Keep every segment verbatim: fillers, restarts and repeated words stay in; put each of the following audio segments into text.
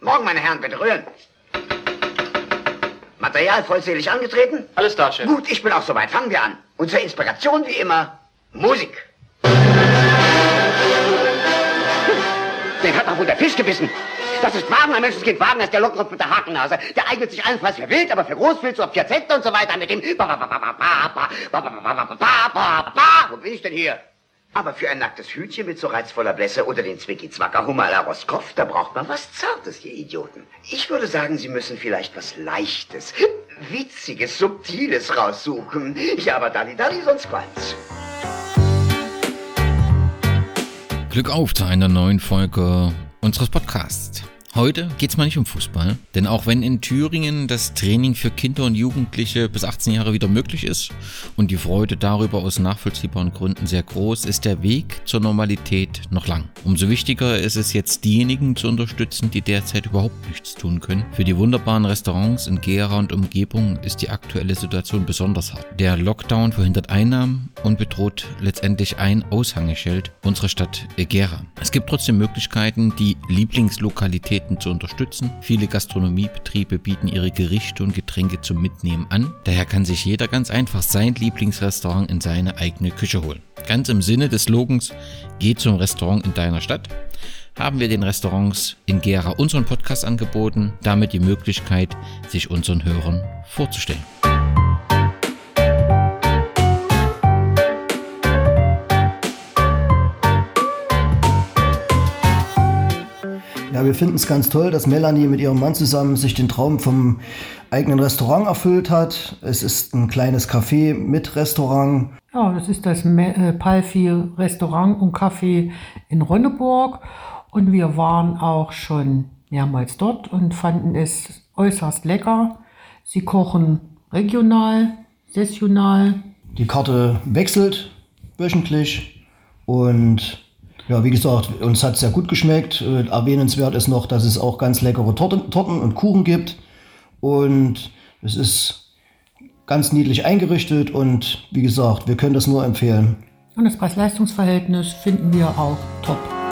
Morgen, meine Herren, bitte rühren. Material vollzählig angetreten? Alles da, Chef. Gut, ich bin auch soweit. Fangen wir an. Und zur Inspiration, wie immer, Musik. Den hat doch wohl der Fisch gebissen. Das ist Wagner, Menschenskind. Wagner ist der Lockrupf mit der Hakennase. Der eignet sich allenfalls für wild, aber für Großwild, so Piazetta und so weiter mit dem... Wo bin ich denn hier? Aber für ein nacktes Hütchen mit so reizvoller Blässe oder den Zwicky-Zwacker-Hummer à la Roscoff, da braucht man was Zartes, ihr Idioten. Ich würde sagen, Sie müssen vielleicht was Leichtes, Witziges, Subtiles raussuchen. Ja, aber Dalli-Dalli, sonst qualmt's. Glück auf zu einer neuen Folge unseres Podcasts. Heute geht's mal nicht um Fußball, denn auch wenn in Thüringen das Training für Kinder und Jugendliche bis achtzehn Jahre wieder möglich ist und die Freude darüber aus nachvollziehbaren Gründen sehr groß, ist der Weg zur Normalität noch lang. Umso wichtiger ist es jetzt, diejenigen zu unterstützen, die derzeit überhaupt nichts tun können. Für die wunderbaren Restaurants in Gera und Umgebung ist die aktuelle Situation besonders hart. Der Lockdown verhindert Einnahmen und bedroht letztendlich ein Aushängeschild unserer Stadt Gera. Es gibt trotzdem Möglichkeiten, die Lieblingslokalitäten zu unterstützen. Viele Gastronomiebetriebe bieten ihre Gerichte und Getränke zum Mitnehmen an. Daher kann sich jeder ganz einfach sein Lieblingsrestaurant in seine eigene Küche holen. Ganz im Sinne des Slogans "Geh zum Restaurant in deiner Stadt" haben wir den Restaurants in Gera unseren Podcast angeboten, damit die Möglichkeit, sich unseren Hörern vorzustellen. Ja, wir finden es ganz toll, dass Melanie mit ihrem Mann zusammen sich den Traum vom eigenen Restaurant erfüllt hat. Es ist ein kleines Café mit Restaurant. Ja, das ist das äh, Palfi Restaurant und Café in Ronneburg. Und wir waren auch schon mehrmals dort und fanden es äußerst lecker. Sie kochen regional, saisonal. Die Karte wechselt wöchentlich und ja, wie gesagt, uns hat es sehr gut geschmeckt. Äh, erwähnenswert ist noch, dass es auch ganz leckere Torten, Torten und Kuchen gibt. Und es ist ganz niedlich eingerichtet und wie gesagt, wir können das nur empfehlen. Und das Preis-Leistungs-Verhältnis finden wir auch top.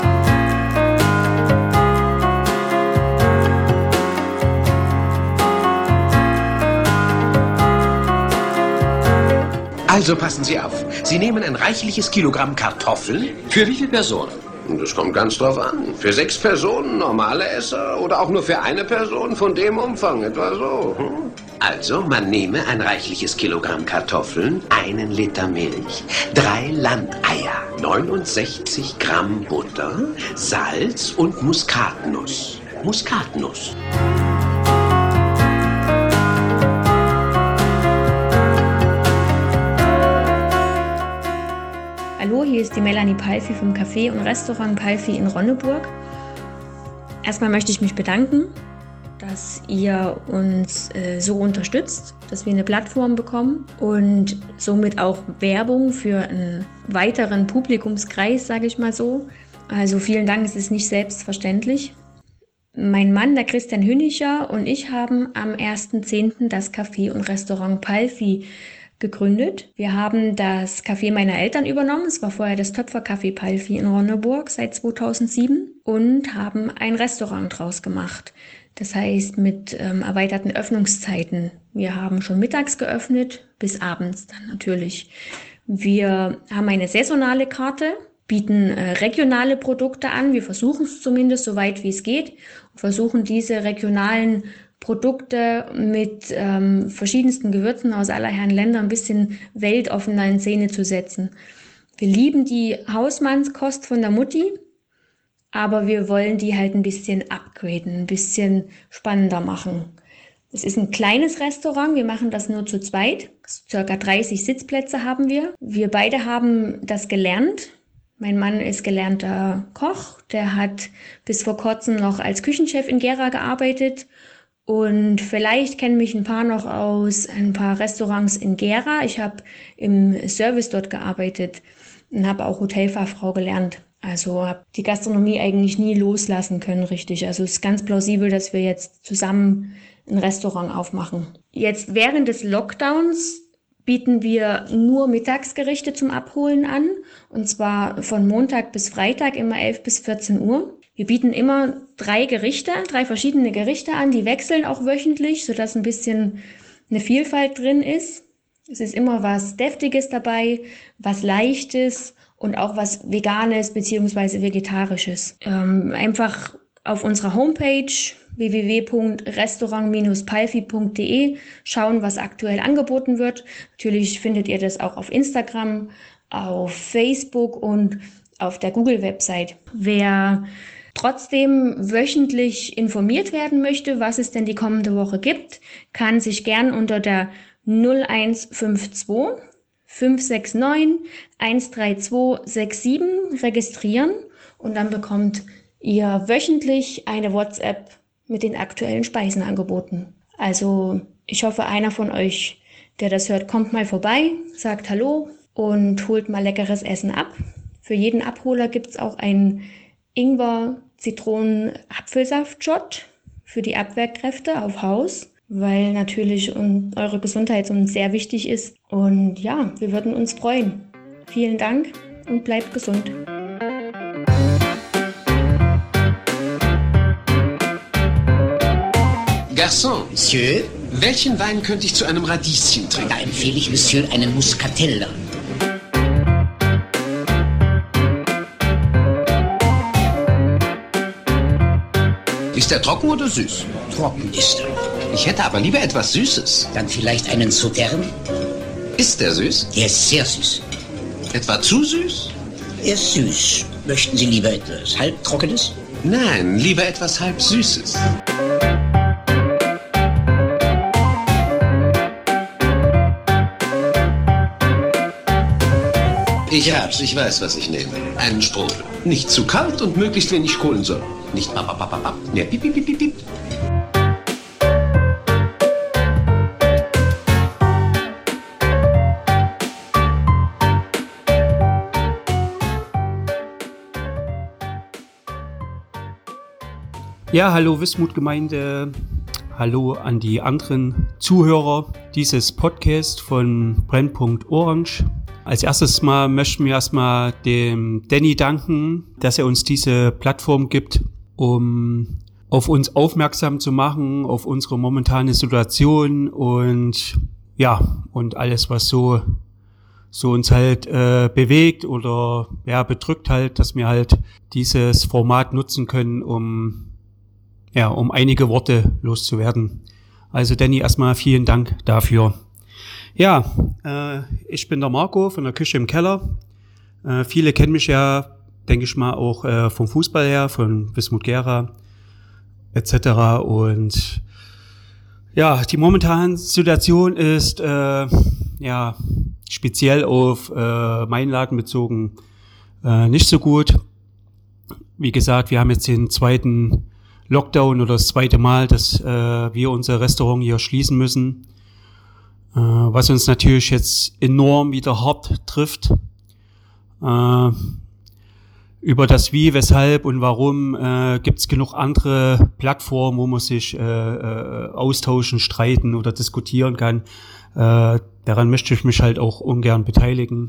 Also passen Sie auf. Sie nehmen ein reichliches Kilogramm Kartoffeln. Für wie viele Personen? Das kommt ganz drauf an. Für sechs Personen, normale Esser oder auch nur für eine Person von dem Umfang, etwa so. Hm? Also, man nehme ein reichliches Kilogramm Kartoffeln, einen Liter Milch, drei Landeier, neunundsechzig Gramm Butter, Salz und Muskatnuss. Muskatnuss. Hallo, hier ist die Melanie Palfi vom Café und Restaurant Palfi in Ronneburg. Erstmal möchte ich mich bedanken, dass ihr uns äh, so unterstützt, dass wir eine Plattform bekommen und somit auch Werbung für einen weiteren Publikumskreis, sage ich mal so. Also vielen Dank, es ist nicht selbstverständlich. Mein Mann, der Christian Hünicher, und ich haben am ersten zehnten das Café und Restaurant Palfi gegründet. Wir haben das Café meiner Eltern übernommen. Es war vorher das Töpfercafé Palfi in Ronneburg seit zweitausendsieben und haben ein Restaurant draus gemacht. Das heißt mit ähm, erweiterten Öffnungszeiten. Wir haben schon mittags geöffnet, bis abends dann natürlich. Wir haben eine saisonale Karte, bieten äh, regionale Produkte an. Wir versuchen es zumindest so weit wie es geht und versuchen diese regionalen Produkte mit ähm, verschiedensten Gewürzen aus aller Herren Länder ein bisschen weltoffener in Szene zu setzen. Wir lieben die Hausmannskost von der Mutti, aber wir wollen die halt ein bisschen upgraden, ein bisschen spannender machen. Es ist ein kleines Restaurant, wir machen das nur zu zweit. Circa dreißig Sitzplätze haben wir. Wir beide haben das gelernt. Mein Mann ist gelernter Koch, der hat bis vor kurzem noch als Küchenchef in Gera gearbeitet. Und vielleicht kennen mich ein paar noch aus ein paar Restaurants in Gera. Ich habe im Service dort gearbeitet und habe auch Hotelfachfrau gelernt. Also habe die Gastronomie eigentlich nie loslassen können, richtig. Also es ist ganz plausibel, dass wir jetzt zusammen ein Restaurant aufmachen. Jetzt während des Lockdowns bieten wir nur Mittagsgerichte zum Abholen an. Und zwar von Montag bis Freitag immer elf bis vierzehn Uhr. Wir bieten immer drei Gerichte, drei verschiedene Gerichte an, die wechseln auch wöchentlich, sodass ein bisschen eine Vielfalt drin ist. Es ist immer was Deftiges dabei, was Leichtes und auch was Veganes bzw. Vegetarisches. Ähm, einfach auf unserer Homepage w w w punkt restaurant Bindestrich palfi punkt d e schauen, was aktuell angeboten wird. Natürlich findet ihr das auch auf Instagram, auf Facebook und auf der Google-Website. Wer trotzdem wöchentlich informiert werden möchte, was es denn die kommende Woche gibt, kann sich gern unter der null eins fünf zwei fünf sechs neun eins drei zwei sechs sieben registrieren und dann bekommt ihr wöchentlich eine WhatsApp mit den aktuellen Speisenangeboten. Also ich hoffe, einer von euch, der das hört, kommt mal vorbei, sagt Hallo und holt mal leckeres Essen ab. Für jeden Abholer gibt es auch einen Ingwer-Zitronen-Apfelsaft-Shot für die Abwehrkräfte auf Haus, weil natürlich eure Gesundheit uns sehr wichtig ist. Und ja, wir würden uns freuen. Vielen Dank und bleibt gesund. Garçon, Monsieur, welchen Wein könnte ich zu einem Radieschen trinken? da empfehle ich Monsieur einen Muscatella. Ist er trocken oder süß? Trocken ist er. Ich hätte aber lieber etwas Süßes. Dann vielleicht einen Sauterne. Ist der süß? Der ist sehr süß. Etwa zu süß? Er ist süß. Möchten Sie lieber etwas Halbtrockenes? Nein, lieber etwas halb Süßes. Ich hab's, ich weiß, was ich nehme. Einen Sprudel. Nicht zu kalt und möglichst wenig Kohlensäure. Nicht papapapapap, mehr piep, piep, piep, piep. Ja, hallo Wismut-Gemeinde, hallo an die anderen Zuhörer dieses Podcasts von Brennpunkt Orange. Als erstes mal möchten wir erstmal dem Danny danken, dass er uns diese Plattform gibt, um auf uns aufmerksam zu machen, auf unsere momentane Situation und ja, und alles, was so, so uns halt äh, bewegt oder ja, bedrückt halt, dass wir halt dieses Format nutzen können, um ja, um einige Worte loszuwerden. Also Danny, erstmal vielen Dank dafür. Ja, äh, ich bin der Marco von der Küche im Keller. Äh, viele kennen mich ja, denke ich mal, auch äh, vom Fußball her, von Wismut Gera et cetera. Und ja, die momentane Situation ist äh, ja speziell auf äh, meinen Laden bezogen äh, nicht so gut. Wie gesagt, wir haben jetzt den zweiten Lockdown oder das zweite Mal, dass äh, wir unser Restaurant hier schließen müssen. Was uns natürlich jetzt enorm wieder hart trifft. Äh, über das Wie, Weshalb und Warum äh, gibt es genug andere Plattformen, wo man sich äh, äh, austauschen, streiten oder diskutieren kann. Äh, daran möchte ich mich halt auch ungern beteiligen.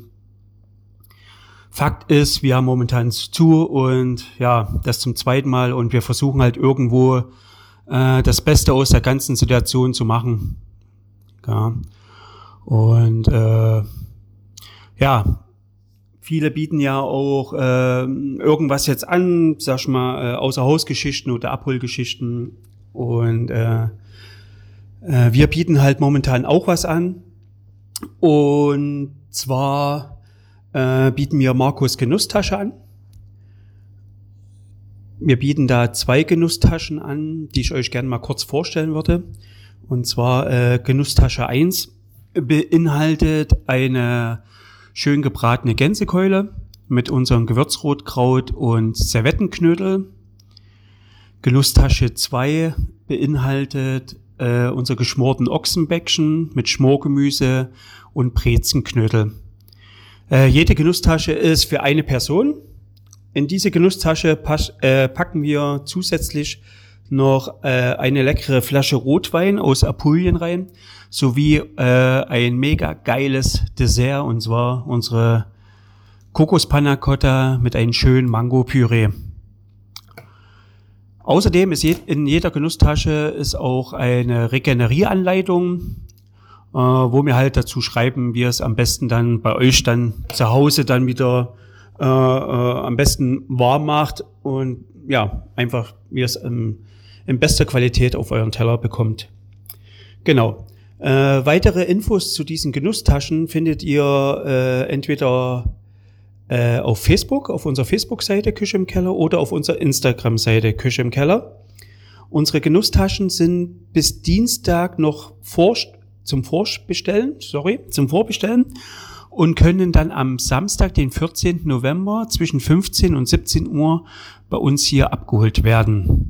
Fakt ist, wir haben momentan zu und ja, das zum zweiten Mal und wir versuchen halt irgendwo äh, das Beste aus der ganzen Situation zu machen. Ja. Und äh, ja, viele bieten ja auch äh, irgendwas jetzt an, sag ich mal, äh, Außerhausgeschichten oder Abholgeschichten. Und äh, äh, wir bieten halt momentan auch was an. Und zwar äh, bieten wir Markus Genusstasche an. Wir bieten da zwei Genusstaschen an, die ich euch gerne mal kurz vorstellen würde. Und zwar äh, Genusstasche eins beinhaltet eine schön gebratene Gänsekeule mit unserem Gewürzrotkraut und Servettenknödel. Genusstasche zwei beinhaltet äh, unser geschmorten Ochsenbäckchen mit Schmorgemüse und Brezenknödel. Äh, jede Genusstasche ist für eine Person. In diese Genusstasche pas- äh, packen wir zusätzlich noch äh, eine leckere Flasche Rotwein aus Apulien rein, sowie äh, ein mega geiles Dessert, und zwar unsere Kokospanna Cotta mit einem schönen Mango-Püree. Außerdem ist je, in jeder Genusstasche ist auch eine Regenerieranleitung, äh, wo wir halt dazu schreiben, wie es am besten dann bei euch dann zu Hause dann wieder äh, äh, am besten warm macht und ja, einfach wie es ähm, in bester Qualität auf euren Teller bekommt. Genau. Äh, weitere Infos zu diesen Genusstaschen findet ihr äh, entweder äh, auf Facebook, auf unserer Facebook-Seite Küche im Keller oder auf unserer Instagram-Seite Küche im Keller. Unsere Genusstaschen sind bis Dienstag noch vor, zum Vorbestellen, sorry, zum Vorbestellen und können dann am Samstag, den vierzehnten November zwischen fünfzehn und siebzehn Uhr bei uns hier abgeholt werden.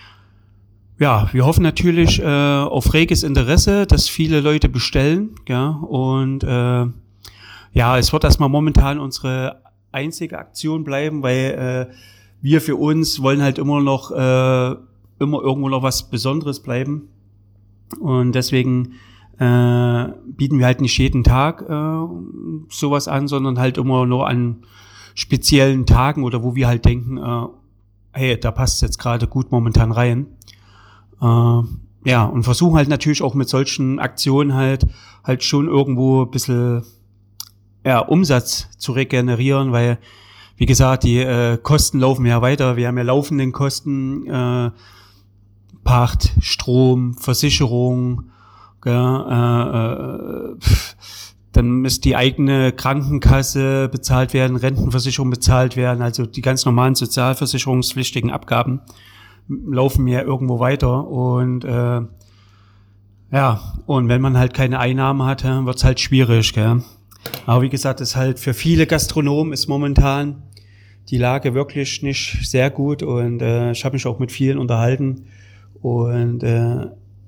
Ja, wir hoffen natürlich äh, auf reges Interesse, dass viele Leute bestellen, ja, und äh, ja, es wird erstmal momentan unsere einzige Aktion bleiben, weil äh, wir für uns wollen halt immer noch äh, immer irgendwo noch was Besonderes bleiben und deswegen äh, bieten wir halt nicht jeden Tag äh, sowas an, sondern halt immer nur an speziellen Tagen oder wo wir halt denken, äh, hey, da passt jetzt gerade gut momentan rein. Uh, ja, und versuchen halt natürlich auch mit solchen Aktionen halt halt schon irgendwo ein bisschen ja, Umsatz zu regenerieren, weil, wie gesagt, die äh, Kosten laufen ja weiter. Wir haben ja laufenden Kosten, äh, Pacht, Strom, Versicherung, ja, äh, äh, dann muss die eigene Krankenkasse bezahlt werden, Rentenversicherung bezahlt werden, also die ganz normalen sozialversicherungspflichtigen Abgaben laufen ja irgendwo weiter und äh, ja, und wenn man halt keine Einnahmen hat, wird's halt schwierig, gell? Aber wie gesagt, ist halt für viele Gastronomen ist momentan die Lage wirklich nicht sehr gut und äh, ich habe mich auch mit vielen unterhalten und äh,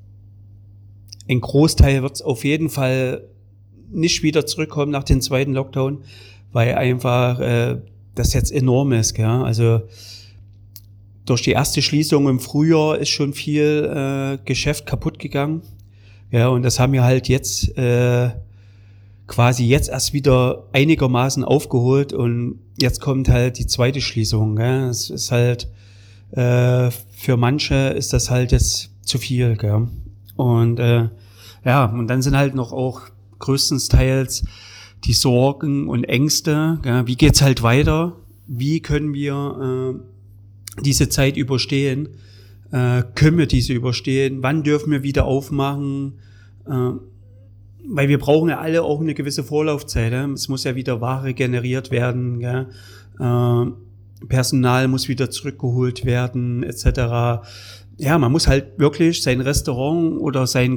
ein Großteil wird's auf jeden Fall nicht wieder zurückkommen nach dem zweiten Lockdown, weil einfach äh, das jetzt enorm ist, gell? Also durch die erste Schließung im Frühjahr ist schon viel äh, Geschäft kaputt gegangen. Ja, und das haben wir halt jetzt äh, quasi jetzt erst wieder einigermaßen aufgeholt und jetzt kommt halt die zweite Schließung. Gell? Es ist halt äh, für manche ist das halt jetzt zu viel. Gell? Und äh, ja, und dann sind halt noch auch größtenteils die Sorgen und Ängste. Gell? Wie geht's halt weiter? Wie können wir äh, diese Zeit überstehen, äh, können wir diese überstehen, wann dürfen wir wieder aufmachen, äh, weil wir brauchen ja alle auch eine gewisse Vorlaufzeit, ja? Es muss ja wieder Ware generiert werden, ja? äh, Personal muss wieder zurückgeholt werden, et cetera. Ja, man muss halt wirklich sein Restaurant oder sein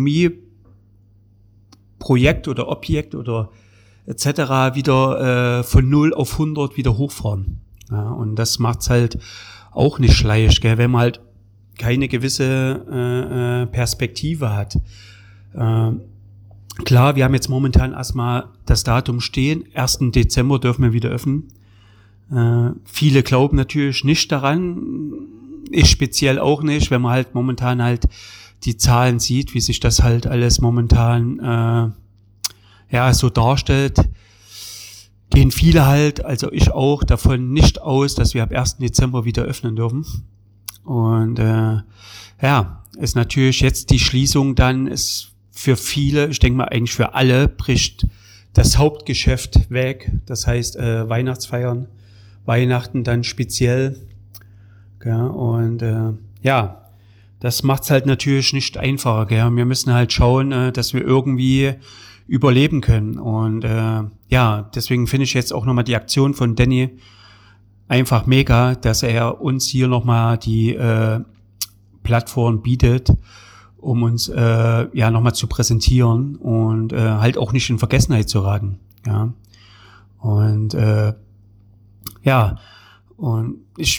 Gastronomieprojekt oder Objekt oder et cetera wieder äh, von null auf hundert wieder hochfahren. Ja, und das macht's halt auch nicht leicht, gell, wenn man halt keine gewisse äh, äh, Perspektive hat. Äh, klar, wir haben jetzt momentan erstmal das Datum stehen, ersten Dezember dürfen wir wieder öffnen. Äh, viele glauben natürlich nicht daran, ich speziell auch nicht, wenn man halt momentan halt die Zahlen sieht, wie sich das halt alles momentan äh, ja so darstellt. Gehen viele halt, also ich auch, davon nicht aus, dass wir ab ersten Dezember wieder öffnen dürfen. Und äh, ja, ist natürlich jetzt die Schließung dann, ist für viele, ich denke mal eigentlich für alle, bricht das Hauptgeschäft weg. Das heißt äh, Weihnachtsfeiern, Weihnachten dann speziell. Ja, und äh, ja, das macht's halt natürlich nicht einfacher. Gell? Wir müssen halt schauen, äh, dass wir irgendwie überleben können. Und äh, ja, deswegen finde ich jetzt auch nochmal die Aktion von Danny einfach mega, dass er uns hier nochmal die äh, Plattform bietet, um uns äh, ja nochmal zu präsentieren und äh, halt auch nicht in Vergessenheit zu raten. Ja, und äh, ja, und ich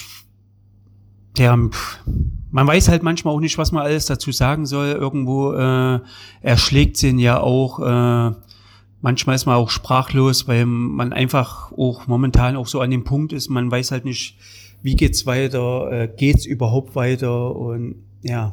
ja, man weiß halt manchmal auch nicht, was man alles dazu sagen soll. Irgendwo äh, erschlägt sie ihn ja auch. Äh, manchmal ist man auch sprachlos, weil man einfach auch momentan auch so an dem Punkt ist. Man weiß halt nicht, wie geht's weiter, äh, geht's überhaupt weiter und ja.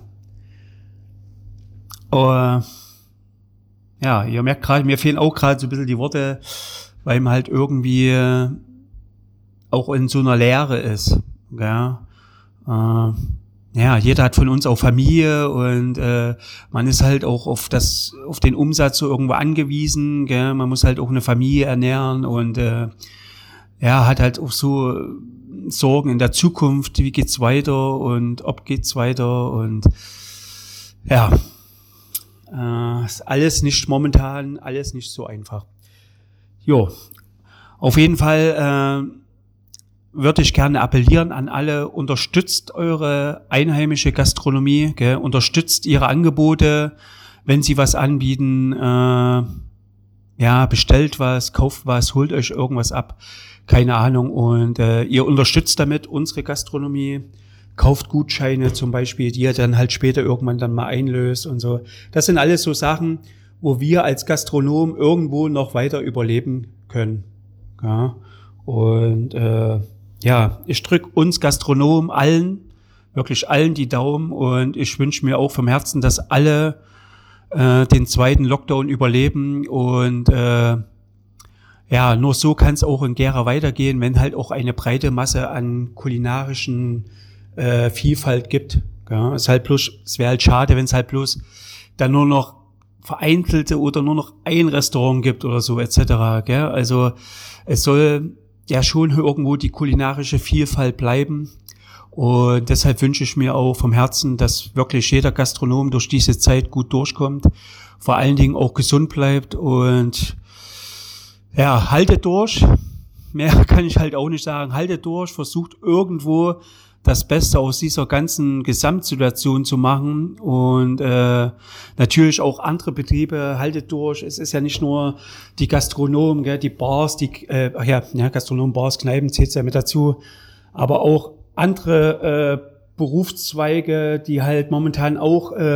Aber ja, ihr merkt gerade, mir fehlen auch gerade so ein bisschen die Worte, weil man halt irgendwie äh, auch in so einer Leere ist. Ja. Äh, ja, jeder hat von uns auch Familie und äh, man ist halt auch auf das, auf den Umsatz so irgendwo angewiesen, gell? Man muss halt auch eine Familie ernähren und äh, ja, hat halt auch so Sorgen in der Zukunft, wie geht's weiter und ob geht's weiter und ja, äh, ist alles nicht momentan, alles nicht so einfach. Jo, auf jeden Fall äh, würde ich gerne appellieren an alle, unterstützt eure einheimische Gastronomie, gell? Unterstützt ihre Angebote, wenn sie was anbieten, äh, ja, bestellt was, kauft was, holt euch irgendwas ab, keine Ahnung, und äh, ihr unterstützt damit unsere Gastronomie, kauft Gutscheine zum Beispiel, die ihr dann halt später irgendwann dann mal einlöst und so. Das sind alles so Sachen, wo wir als Gastronom irgendwo noch weiter überleben können, ja, und äh, ja, ich drücke uns Gastronomen allen, wirklich allen die Daumen und ich wünsche mir auch vom Herzen, dass alle äh, den zweiten Lockdown überleben und äh, ja, nur so kann es auch in Gera weitergehen, wenn halt auch eine breite Masse an kulinarischen äh, Vielfalt gibt. Ja, es ist halt bloß, es wäre halt schade, wenn es halt bloß dann nur noch vereinzelte oder nur noch ein Restaurant gibt oder so et cetera. Gell? Also es soll ja schon irgendwo die kulinarische Vielfalt bleiben und deshalb wünsche ich mir auch vom Herzen, dass wirklich jeder Gastronom durch diese Zeit gut durchkommt, vor allen Dingen auch gesund bleibt und ja, haltet durch, mehr kann ich halt auch nicht sagen, haltet durch, versucht irgendwo das Beste aus dieser ganzen Gesamtsituation zu machen und äh, natürlich auch andere Betriebe, haltet durch. Es ist ja nicht nur die Gastronomen, gell, die Bars, die äh, ach ja, ja, Gastronomen, Bars, Kneipen zählt ja mit dazu, aber auch andere äh, Berufszweige, die halt momentan auch äh,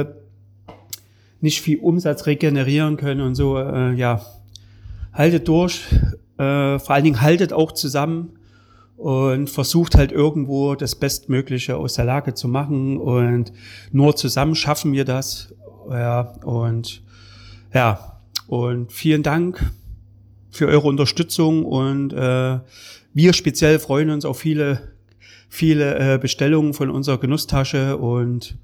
nicht viel Umsatz regenerieren können und so. Äh, ja, haltet durch, äh, vor allen Dingen haltet auch zusammen. Und versucht halt irgendwo das Bestmögliche aus der Lage zu machen und nur zusammen schaffen wir das. Ja, und ja, und vielen Dank für eure Unterstützung und äh, wir speziell freuen uns auf viele, viele äh, Bestellungen von unserer Genusstasche und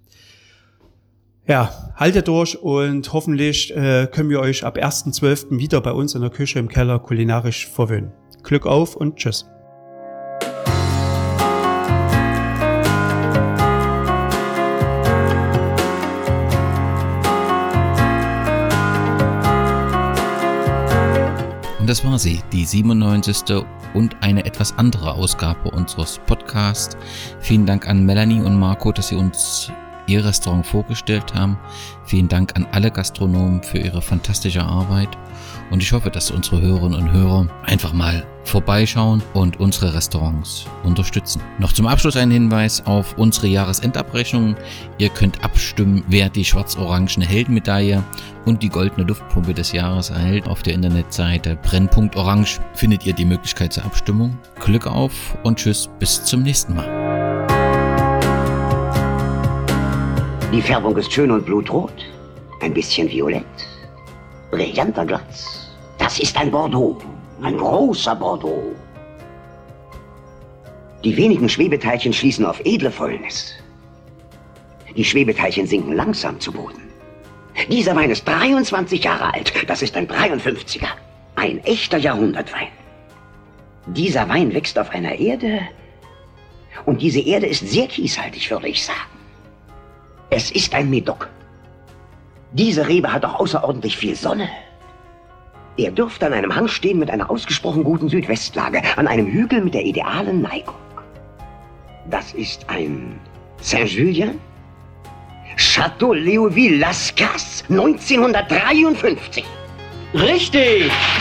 ja, haltet durch und hoffentlich äh, können wir euch ab ersten zwölften wieder bei uns in der Küche im Keller kulinarisch verwöhnen. Glück auf und tschüss. Und das war sie, die siebenundneunzigste und eine etwas andere Ausgabe unseres Podcasts. Vielen Dank an Melanie und Marco, dass sie uns ihr Restaurant vorgestellt haben. Vielen Dank an alle Gastronomen für ihre fantastische Arbeit. Und ich hoffe, dass unsere Hörerinnen und Hörer einfach mal vorbeischauen und unsere Restaurants unterstützen. Noch zum Abschluss ein Hinweis auf unsere Jahresendabrechnung. Ihr könnt abstimmen, wer die schwarz-orangene Heldenmedaille und die goldene Luftpumpe des Jahres erhält. Auf der Internetseite Brennpunkt Orange findet ihr die Möglichkeit zur Abstimmung. Glück auf und tschüss, bis zum nächsten Mal. Die Färbung ist schön und blutrot, ein bisschen violett, brillanter Glanz. Das ist ein Bordeaux, ein großer Bordeaux. Die wenigen Schwebeteilchen schließen auf edle Fäulnis. Die Schwebeteilchen sinken langsam zu Boden. Dieser Wein ist dreiundzwanzig Jahre alt, das ist ein dreiundfünfziger, ein echter Jahrhundertwein. Dieser Wein wächst auf einer Erde und diese Erde ist sehr kieshaltig, würde ich sagen. Es ist ein Medoc. Diese Rebe hat auch außerordentlich viel Sonne. Er dürfte an einem Hang stehen mit einer ausgesprochen guten Südwestlage, an einem Hügel mit der idealen Neigung. Das ist ein Saint-Julien? Château Léoville-Las Casses, neunzehnhundertdreiundfünfzig. Richtig!